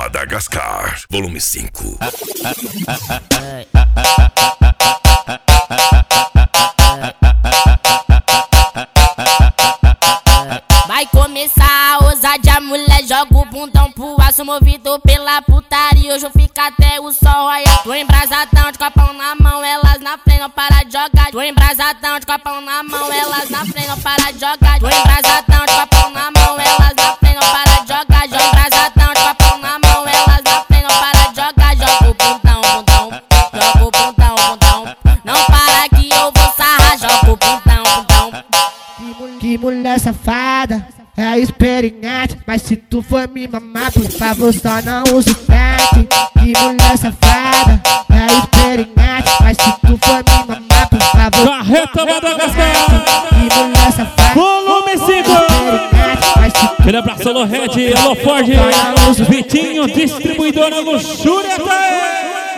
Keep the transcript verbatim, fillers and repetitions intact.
Madagascar, volume cinco. Vai começar a ousadia, mulher, joga o bundão pro aço, movido pela putaria. Hoje eu fico até o sol, olha. Tô embrasadão de copão na mão, elas na frente não para de jogar. Tô embrasadão de copão na mão, elas na frente não para de jogar. Tô embrasadão de copão na mão, elas na frente não para de jogar. Tô embrasadão de copão na mão, elas na frente não para de jogar. Joga o bundão, bundão, joga o bundão, bundão. Não para que eu vou sarrar, joga o bundão, bundão. Que mulher safada, é experiente. Mas se tu for me mamar, por favor, só não use pente. Que mulher safada, é experiente. Mas se tu for me mamar, por favor, Carreta Madagascar. Que mulher safada, volume cinco. Aquele abraço, alô Red, alô Ford, Vitinho, distribuidora luxúria.